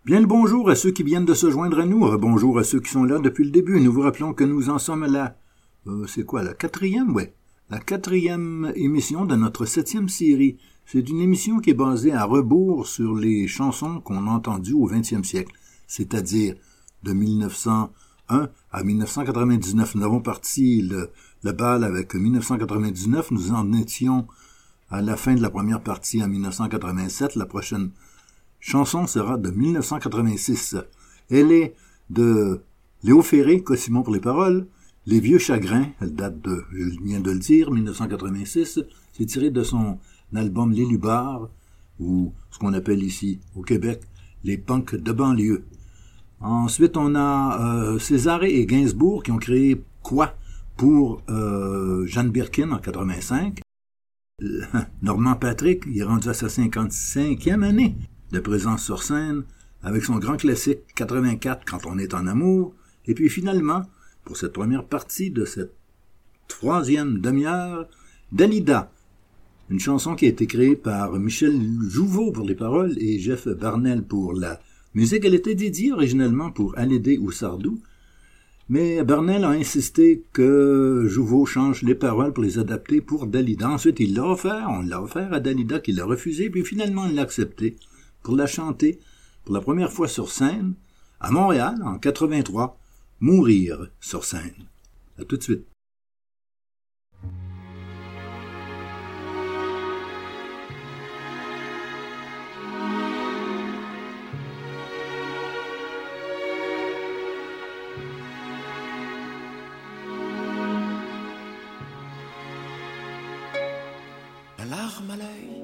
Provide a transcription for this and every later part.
Bien le bonjour à ceux qui viennent de se joindre à nous, bonjour à ceux qui sont là depuis le début. Nous vous rappelons que nous en sommes à la quatrième? Ouais, la quatrième émission de notre 7e série. C'est une émission qui est basée à rebours sur les chansons qu'on a entendues au 20e siècle, c'est-à-dire de 1901 à 1999. Nous avons parti le bal avec 1999, nous en étions à la fin de la première partie en 1987, la prochaine chanson sera de 1986. Elle est de Léo Ferré, Cossimon pour les paroles. Les vieux chagrins, elle date de, je viens de le dire, 1986. C'est tiré de son album Les Lubards, ou ce qu'on appelle ici, au Québec, les punks de banlieue. Ensuite, on a Césarée et Gainsbourg qui ont créé Quoi pour Jeanne Birkin en 85. Normand Patrick, il est rendu à sa 55e année de présence sur scène, avec son grand classique 84 Quand on est en amour. Et puis finalement, pour cette première partie de cette troisième demi-heure, Dalida, une chanson qui a été créée par Michel Jouveau pour les paroles et Jeff Barnel pour la musique. Elle était dédiée originellement pour Hallyday ou Sardou, mais Barnel a insisté que Jouveau change les paroles pour les adapter pour Dalida. Ensuite, on l'a offert à Dalida qui l'a refusé, puis finalement il l'a accepté pour la chanter pour la première fois sur scène à Montréal en 83, Mourir sur scène. À tout de suite. La larme à l'œil,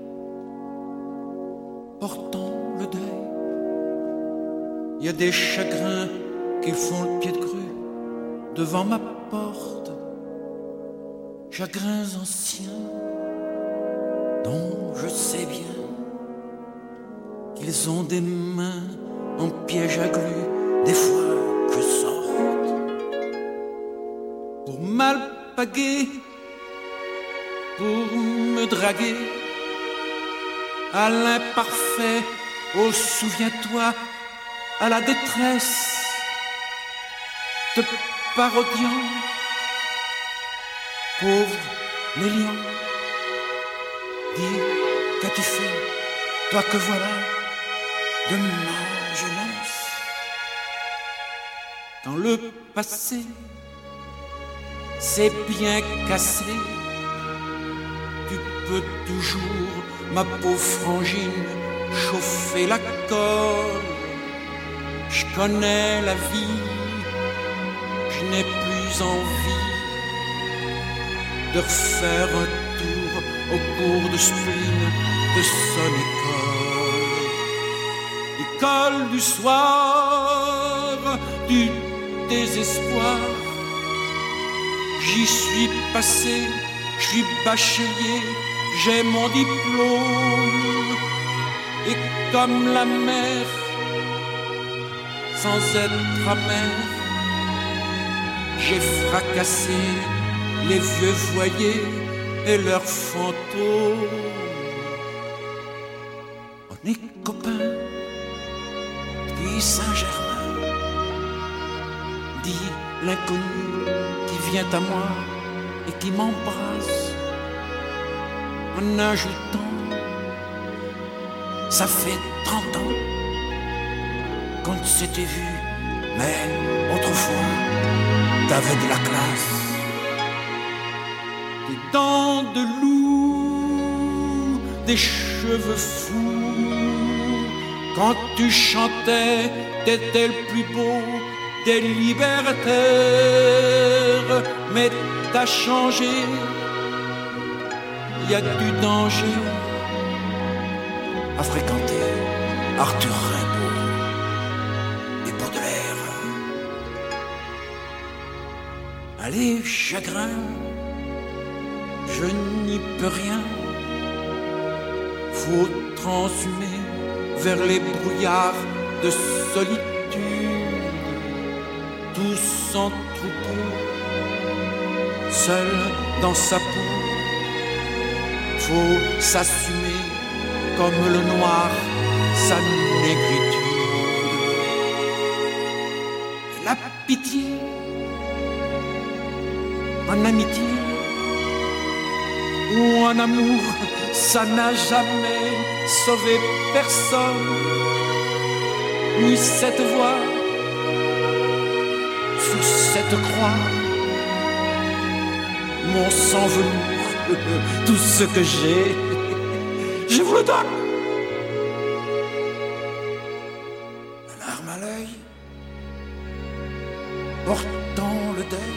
portant le deuil. Il y a des chagrins qui font le pied de grue devant ma porte. Chagrins anciens dont je sais bien qu'ils ont des mains en piège à glu. Des fois je sorte pour m'alpaguer, pour me draguer à l'imparfait, oh souviens-toi, à la détresse, te parodiant, pauvre Mélian. Dis, qu'as-tu fait, toi que voilà, de ma jeunesse? Dans le passé, c'est bien cassé. Tu peux toujours, ma pauvre frangine, chauffer la colle. Je connais la vie, je n'ai plus envie de refaire un tour au cours de spleen de son école. École du soir, du désespoir. J'y suis passé, je suis bachelier, j'ai mon diplôme. Et comme la mer, sans être amer, j'ai fracassé les vieux foyers et leurs fantômes. On est copains depuis Saint-Germain, dit l'inconnu qui vient à moi et qui m'embrasse en ajoutant: ça fait 30 ans qu'on ne s'était vu, mais autrefois t'avais de la classe. Des dents de loup, des cheveux fous. Quand tu chantais, t'étais le plus beau des libertaires. Mais t'as changé, y a du danger à fréquenter Arthur Rimbaud et Baudelaire. Allez, chagrin, je n'y peux rien. Faut transhumer vers les brouillards de solitude. Tous en troupeau, seul dans sa peau. Faut s'assumer comme le noir, sa négritude. pitié, en amitié ou en amour, ça n'a jamais sauvé personne. Ni cette voix sous cette croix, mon sang velours, tout ce que j'ai, je vous le donne. La larme à l'œil, portant le deuil,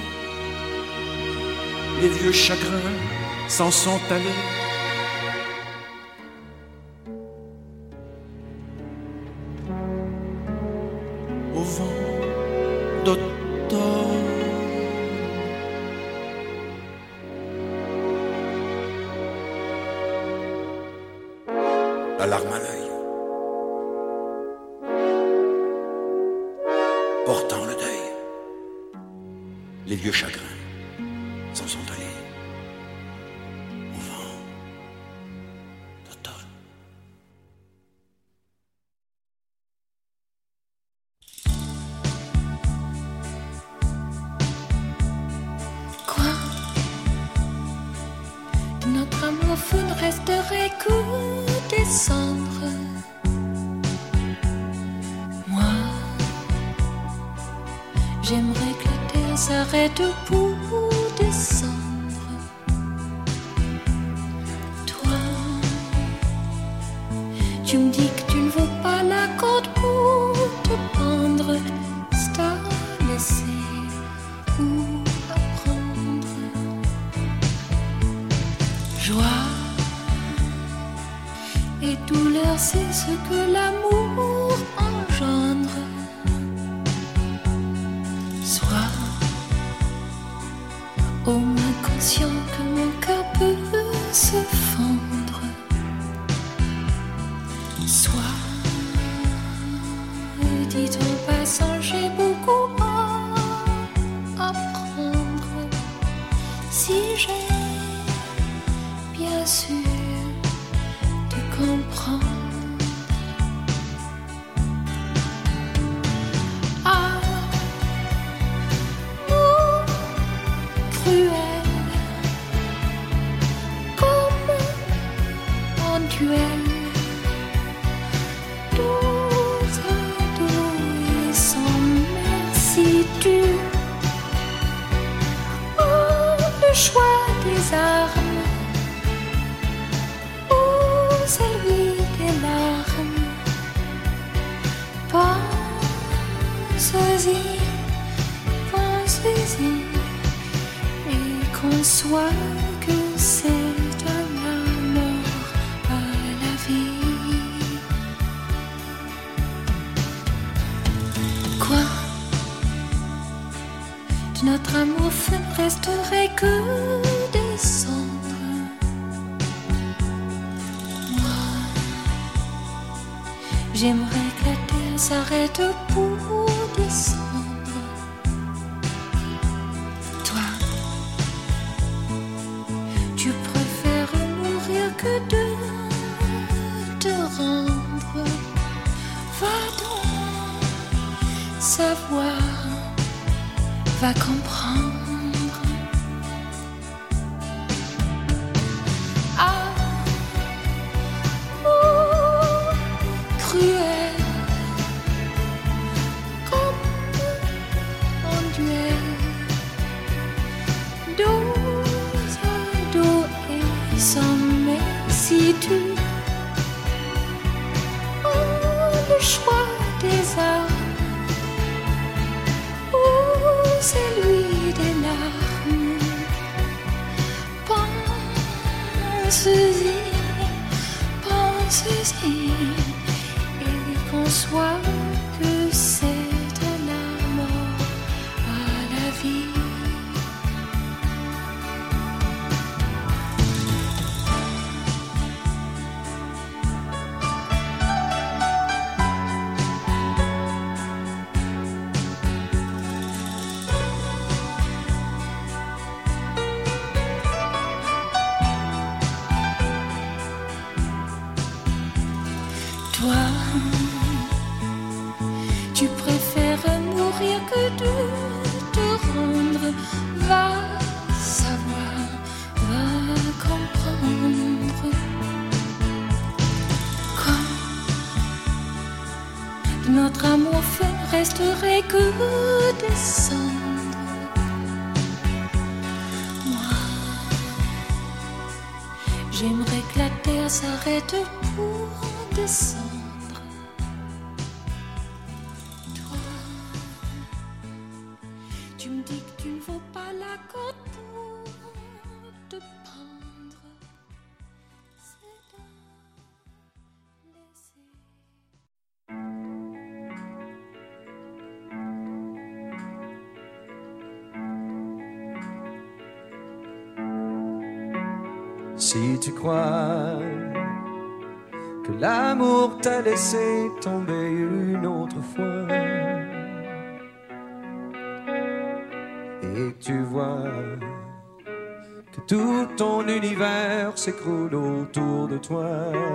les vieux chagrins s'en sont allés. Au vent d'automne. La larme à l'œil, portant le deuil, les vieux chagrins s'en sont allés. Au vent d'automne. Quoi? De notre amour fou ne resterait que des cendres. Moi, j'aimerais que la terre s'arrête pour descendre. Toi, tu me dis que tu ne veux pas la corde pour te pendre. C'est à laisser ou à prendre. Joie et douleur, c'est ce que l'amour engendre. Sois au moins conscient que mon cœur peut se fendre. Sois, dit en passant, j'ai beaucoup à apprendre. Si j'ai bien sûr de comprendre. Pensez-y et conçois que c'est de la mort à la vie. Quoi? De notre amour fou ne resterait que des cendres. Moi, j'aimerais que la terre s'arrête pour descendre. Toi, tu préfères mourir que de te rendre. Va donc savoir, va comprendre. Si tu le choix des armes ou celui des larmes, pensez-y, pensez-y et conçois que c'est de la mort à la vie. Toi, tu préfères mourir que de notre amour ne resterait que des cendres. Moi, j'aimerais que la terre s'arrête pour descendre. Toi, tu me dis que tu ne vaux pas la corde pour te pendre. C'est à laisser. Si tu crois que l'amour t'a laissé tomber une autre fois et que tu vois que tout ton univers s'écroule autour de toi,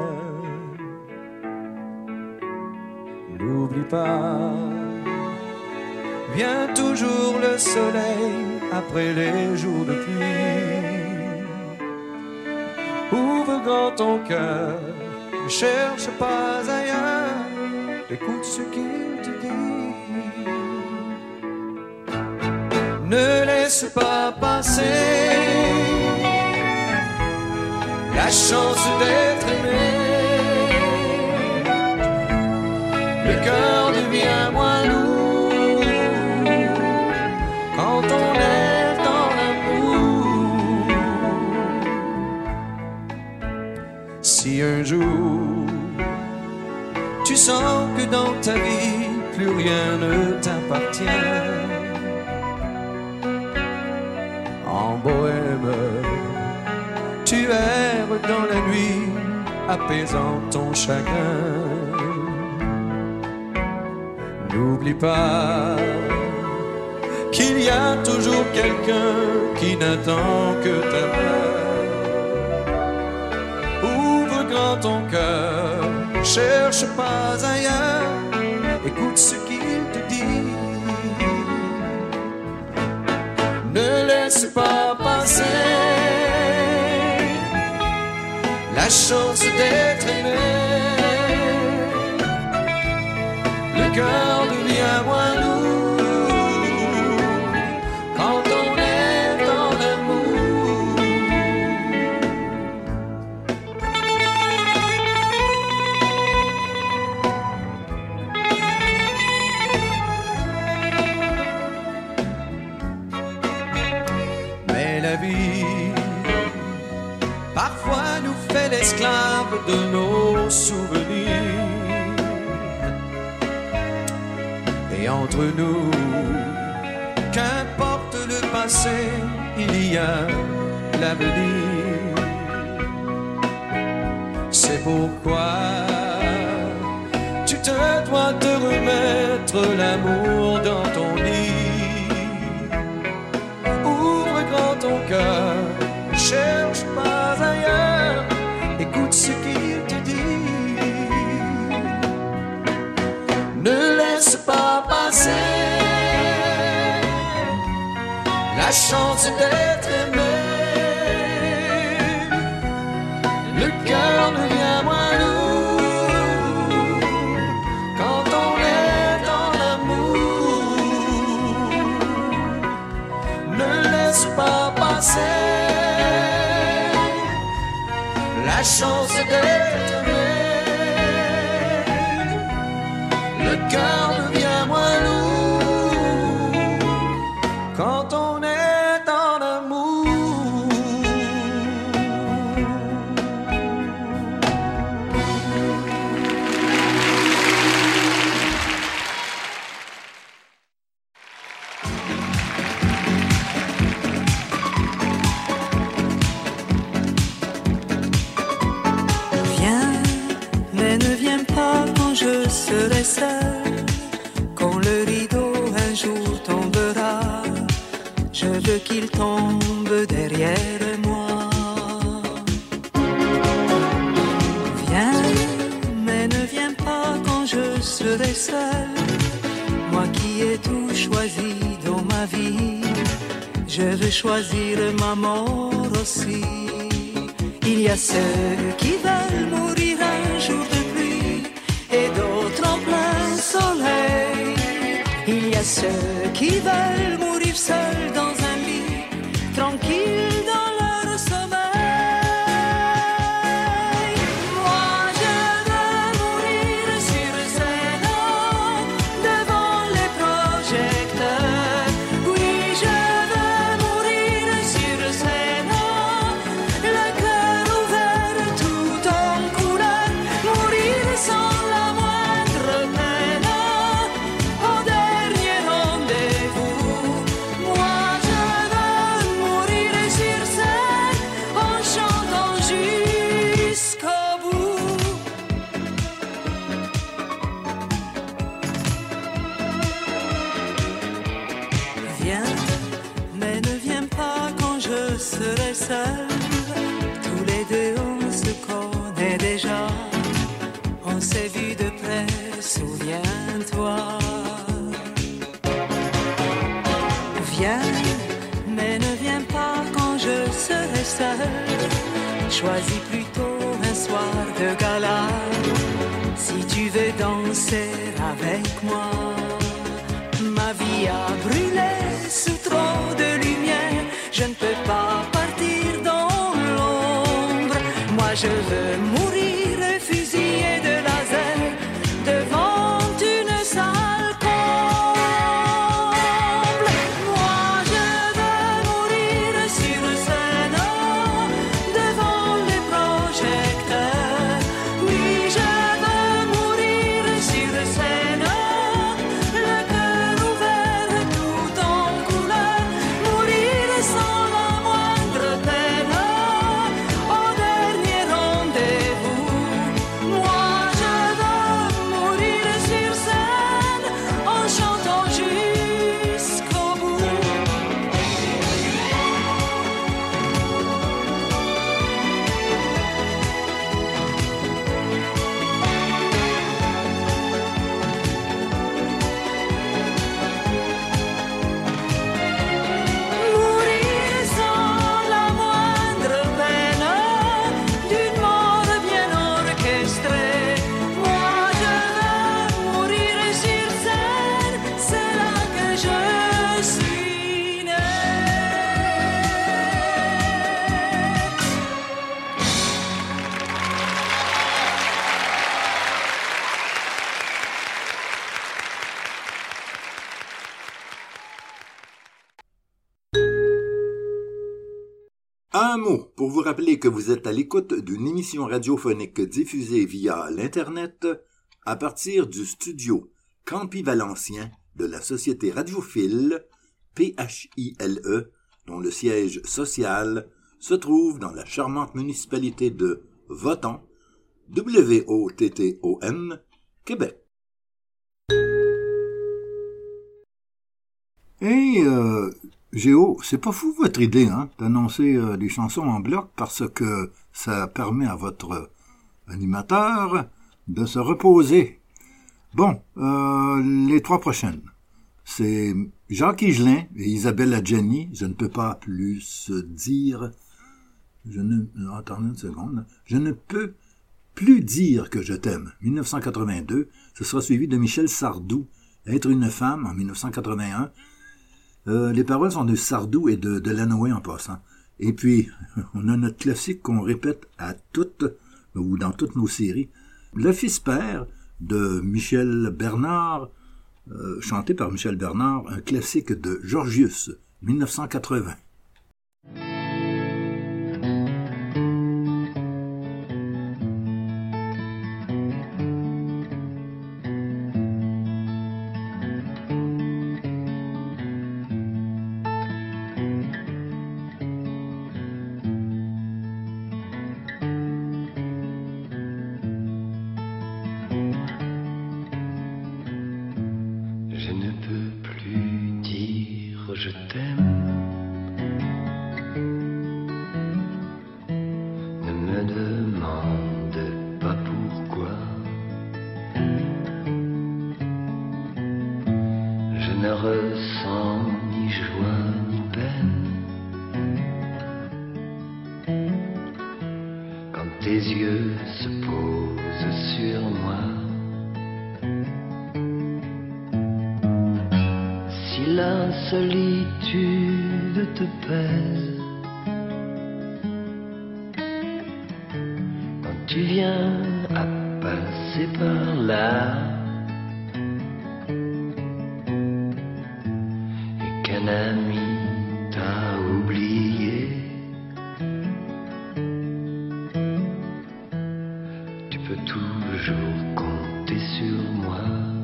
n'oublie pas, vient toujours le soleil après les jours de pluie. Ouvre grand ton cœur, ne cherche pas ailleurs, écoute ce qu'il te dit. Ne laisse pas passer la chance d'être aimé. Le cœur devient moins lourd quand on est dans l'amour. Si un jour tu sens que dans ta vie plus rien ne t'appartient, en bohème tu erres dans la nuit, apaisant ton chagrin. N'oublie pas qu'il y a toujours quelqu'un qui n'attend que ta main. Ouvre grand ton cœur, cherche pas ailleurs, écoute ce qu'il te dit. Ne laisse pas passer la chance d'être aimé. Le cœur devient moins lourd quand on est dans l'amour. Mais la vie parfois nous fait l'esclave de nos souvenirs. Et entre nous, qu'importe le passé, il y a l'avenir. C'est pourquoi tu te dois te remettre l'amour dans ton lit. Ouvre grand ton cœur, cherche pas ailleurs, écoute ce qu'il te dit. Ne laisse pas passer la chance d'être aimé. Le cœur devient moins lourd quand on est dans l'amour. Ne laisse pas passer la chance d'être aimé. Le cœur devient moins lourd quand on est dans l'amour. Viens, mais ne viens pas quand je serai seul. Quand le rideau un jour tombera, je veux qu'il tombe derrière moi. Viens, mais ne viens pas quand je serai seul. Moi qui ai tout choisi dans ma vie, je veux choisir ma mort aussi. Il y a ceux qui veulent mourir un jour de pluie et d'autres en plein soleil. ceux qui veulent mourir seuls dans un lit, tranquilles dans leur sommeil. Moi je veux mourir sur scène, devant les projecteurs. Oui, je veux mourir sur scène, le cœur ouvert tout en couleur, mourir sans la moindre peine, au dernier rendez-vous. Moi je veux mourir sur scène, en chantant jusqu'au bout. Viens, mais ne viens pas quand je serai seul. Tous les deux on se connaît déjà, on s'est vu de près, souviens-toi. Viens, mais ne viens pas quand je serai seul. Choisis plutôt un soir de gala, si tu veux danser avec moi. Ma vie a brûlé sous trop de lumière, je ne peux pas partir dans l'ombre. Moi je veux mourir fusillé de laser devant une salle comble. Moi je veux mourir sur scène, devant les projecteurs. Oui, je veux mourir sur scène, le cœur ouvert tout en couleur, mourir sans la moindre peine, au dernier rendez-vous. Moi je veux mourir sur scène, en chantant jusqu'au bout. Mourir sans la moindre peine, d'une mort bien orchestrée. Moi je veux mourir sur scène, c'est là que je suis né. Un mot pour vous rappeler que vous êtes à l'écoute d'une émission radiophonique diffusée via l'Internet à partir du studio Campi Valencien de la Société radiophile, PHILE, dont le siège social se trouve dans la charmante municipalité de Woton, WOTTON, Québec. Et Géo, c'est pas fou votre idée, hein, d'annoncer des chansons en bloc parce que ça permet à votre animateur de se reposer. Bon, les trois prochaines. C'est Jacques Higelin et Isabelle Adjani. Je ne peux pas plus dire... Attendez une seconde. Je ne peux plus dire que je t'aime. 1982. Ce sera suivi de Michel Sardou. Être une femme en 1981. Les paroles sont de Sardou et de Delanoë en passant. Et puis, on a notre classique qu'on répète à toutes, ou dans toutes nos séries. Le fils-père de Michel Bernard, chanté par Michel Bernard, un classique de Georgius, 1980. Je ne peux plus dire je t'aime. Ne me demande pas pourquoi. Je ne ressens ni joie ni peine quand tes yeux se posent sur moi. la solitude te pèse, quand tu viens à passer par là, et qu'un ami t'a oublié, tu peux toujours compter sur moi.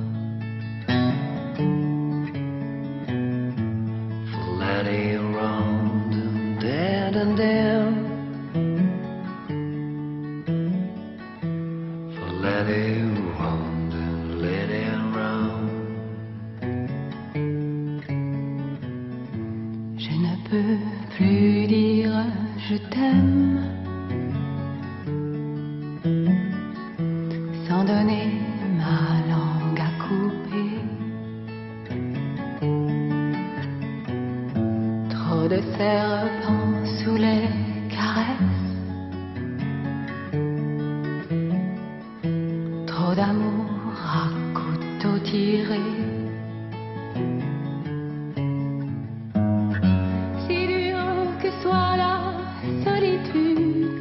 For letting around and dead and down, for letting around and letting round. Je ne peux plus dire je t'aime sans donner ma langue à couper. Trop de serpents sous les caresses, trop d'amour à couteau tiré. Si dur que soit la solitude,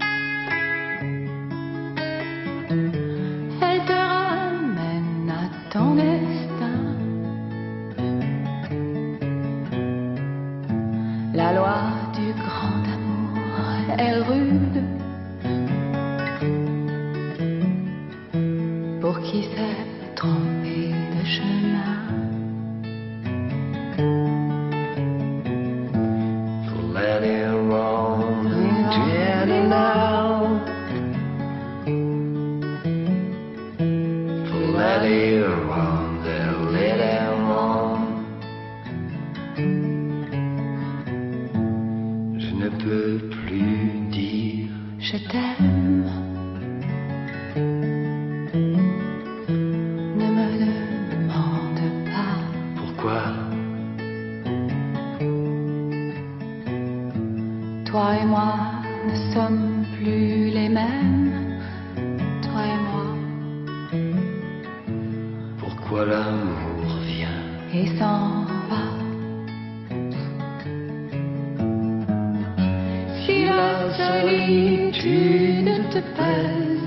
elle te ramène à ton destin. La loi du grand amour est rude pour qui s'est trompé de chemin. For letting around and dead now, for letting around and letting on. Je ne peux plus dire Je t'aime. Ne me demande pas pourquoi. toi et moi ne sommes plus les mêmes. Toi et moi, Pourquoi l'amour vient et s'en va. Si la solitude te pèse,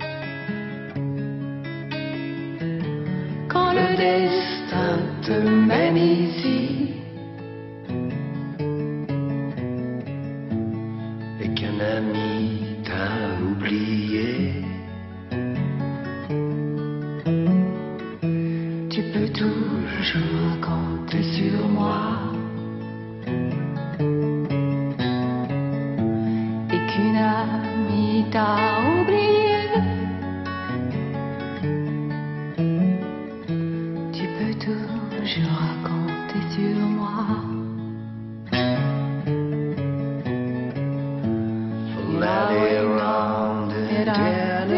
quand le destin te mène ici, et qu'un ami t'a oublié, tu peux toujours compter sur moi. Et qu'une amie t'a oublié, tu peux toujours compter sur moi. for letting around and dead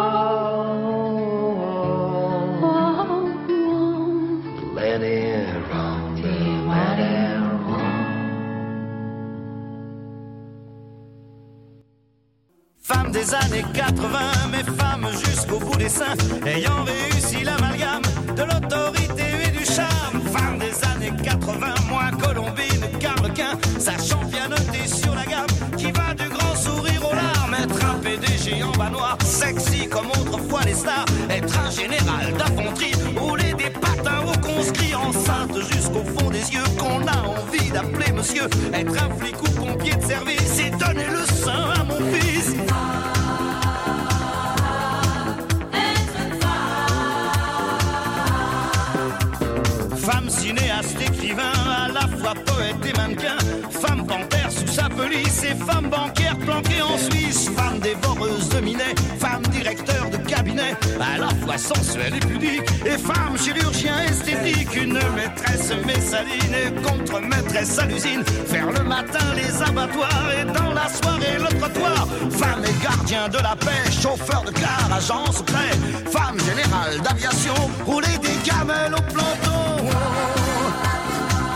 Oh, oh, letting around and letting on. Femmes des années 80, mais femmes jusqu'au bout des seins, ayant réussi l'amalgame de l'autorité et du charme. Femmes des années 80, moins Colombine, Carlequin, sachant bien noter sur la gamme, qui va du grand sourire aux larmes. Être un PDG en bas noir, sexy comme autrefois les stars. Être un général d'infanterie, rouler des patins aux conscrits, enceinte jusqu'au fond des yeux, qu'on a envie d'appeler monsieur. Être un flic ou pompier de service et donner le sein à mon fils. Femme cinéaste, écrivain, à la fois poète et mannequin. Femme panthère sous sa pelisse et femme bancaire planquée en Suisse. Femme dévoreuse de minet, femme directeur de cabinet, à la fois sensuelle et pudique. Et femme chirurgien esthétique, une maîtresse messaline et contre-maîtresse à l'usine. Faire le matin les abattoirs et dans la soirée le trottoir. Femme et gardien de la paix, chauffeur de car, agent secret. Femme générale d'aviation, rouler des camels au planton.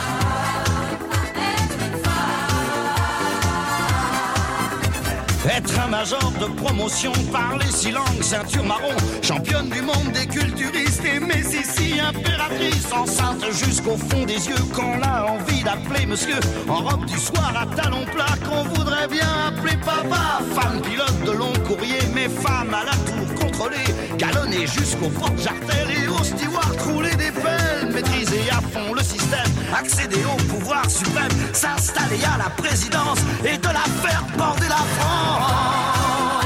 Être être un major de promotion, parler 6 langues, ceinture marron, championne du monde des culturistes, et Messissi, impératrice, enceinte jusqu'au fond des yeux, qu'on a envie d'appeler monsieur, en robe du soir à talons plats, qu'on voudrait bien appeler papa, femme pilote de long courrier, mais femme à la tour contrôlée, galonnée jusqu'au porte-jartel et au steward rouler des pelles, maîtriser à fond le système, accéder au pouvoir suprême, s'installer à la présidence et de la faire border la France.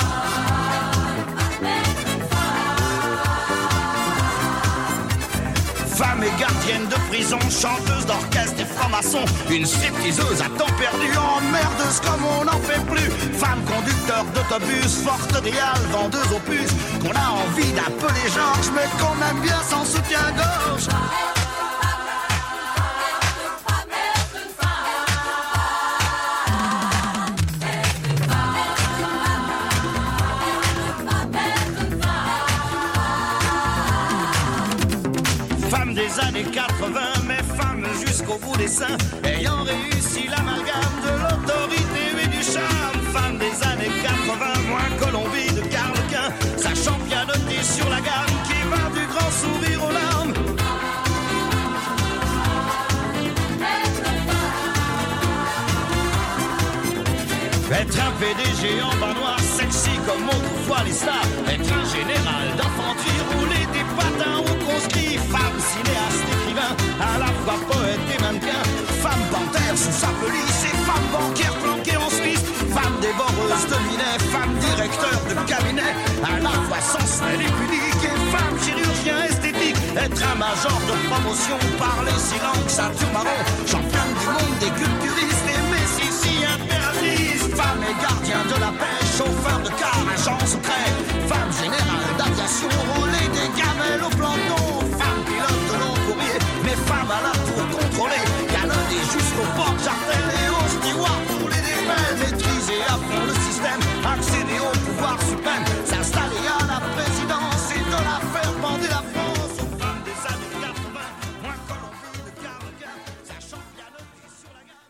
Femme et gardienne de prison, chanteuse d'orchestre et franc-maçon, une stripteaseuse à temps perdu, emmerdeuse comme on n'en fait plus. Femme conducteur d'autobus, forte réale, vendeuse aux puces, qu'on a envie d'appeler Georges, mais qu'on aime bien sans soutien-gorge. Des années 80, mais femme jusqu'au bout des seins, ayant réussi l'amalgame de l'autorité et du charme. Femme des années 80, moins Colombie de Carlequin, sachant pianoter sur la gamme, qui va du grand sourire aux larmes. Être un PDG en bas noir, sexy comme autrefois les stars. Être un général d'infanterie, rouler des patins aux conscrits. Femme cinéaste, écrivain, à la fois poète et mannequin. Femme panthère sous sa pelisse et femme bancaire planquée en Suisse. Femme dévoreuse de minet, femme directeur de cabinet, à la fois sensuelle et pudique. Et femme chirurgien esthétique. Être un major de promotion, parler 6 langues, ceinture marron, championne du monde des culturistes et Messissi, impératrice. Femme et gardien de la paix, chauffeur de car, agent secret. Femme générale d'aviation, rouler des gamelles au planton. Femme pilote de long courrier, mais femme à la tour contrôlée. Galonnée jusqu'au porte-jartel et au steward, rouler des pelles. Maîtriser à fond le système, accéder au pouvoir suprême. S'installer à la présidence et de la faire bander la France. Aux femmes des années 80, moins Colombie de Carlequin, sachant pianoter sur la gamme.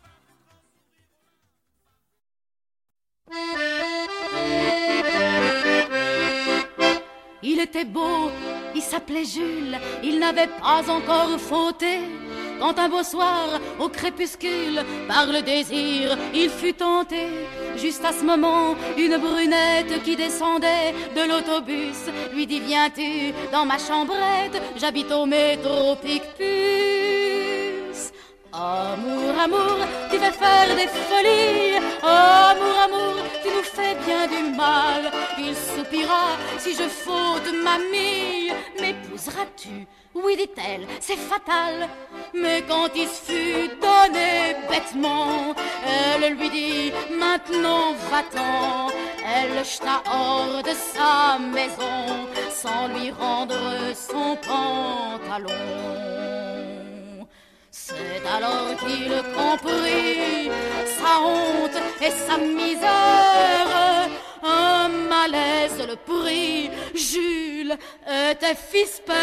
Il était beau, il s'appelait Jules, il n'avait pas encore fauté. Quand un beau soir, au crépuscule, par le désir, il fut tenté. Juste à ce moment, une brunette qui descendait de l'autobus lui dit: viens-tu dans ma chambrette, j'habite au métro Picpus. Amour, amour, tu vas faire des folies. Amour, amour, tu nous fais bien du mal. Il soupira: si je faute, mamie, m'épouseras-tu? Oui, dit-elle, c'est fatal. Mais quand il se fut donné bêtement, elle lui dit: maintenant va-t'en. Elle le jeta hors de sa maison sans lui rendre son pantalon. C'est alors qu'il comprit sa honte et sa misère. Un malaise le prit, Jules était fils-père.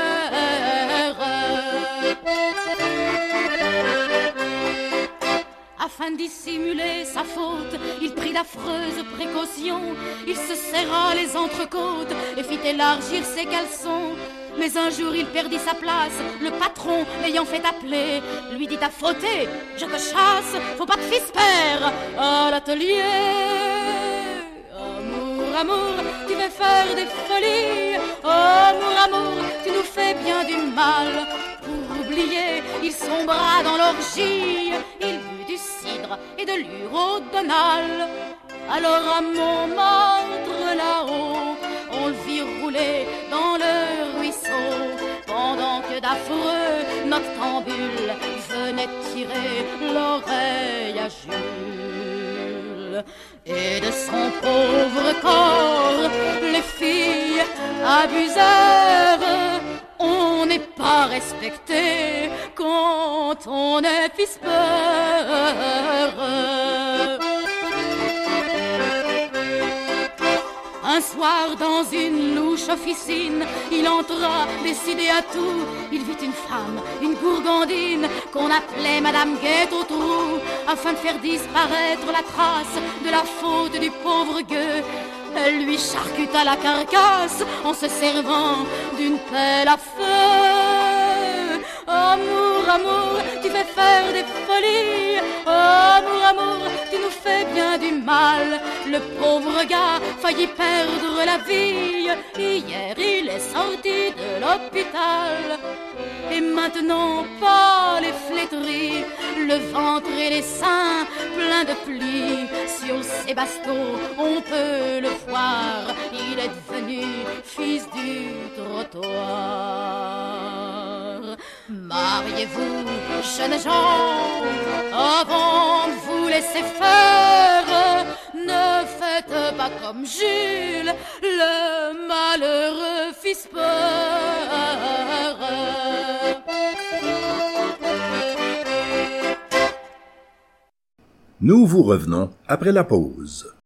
Afin de dissimuler sa faute, il prit d'affreuses précautions. Il se serra les entrecôtes et fit élargir ses caleçons. Mais un jour il perdit sa place, le patron l'ayant fait appeler, lui dit: t'as fauté, je te chasse, faut pas de fils-père à l'atelier. Amour, amour, tu veux faire des folies. Amour, amour, tu nous fais bien du mal. Pour oublier, il sombra dans l'orgie. Il but du cidre et de l'urodonal. Alors à Montmartre là-haut, on le vit rouler dans le ruisseau, pendant que d'affreux noctambules venaient tirer l'oreille à Jules. Et de son pauvre corps, les filles abusèrent. On n'est pas respecté quand on est fils-père. Un Un soir, dans une louche officine, il entra, décidé à tout. Il vit une femme, une gourgandine, qu'on appelait Madame Guette au trou, afin de faire disparaître la trace de la faute du pauvre gueux. Elle lui charcuta la carcasse en se servant d'une pelle à feu. Amour, amour, tu fais faire des folies. Amour, amour, tu nous fais bien du mal. Le pauvre gars faillit perdre la vie. Hier, il est sorti de l'hôpital. Et maintenant, pas les flétries, le ventre et les seins pleins de plis. Sur ses bastos, on peut le voir, il est devenu fils du trottoir. Mariez-vous, jeunes gens, avant de vous laisser faire. Ne faites pas comme Jules, le malheureux fils peur. Nous vous revenons après la pause.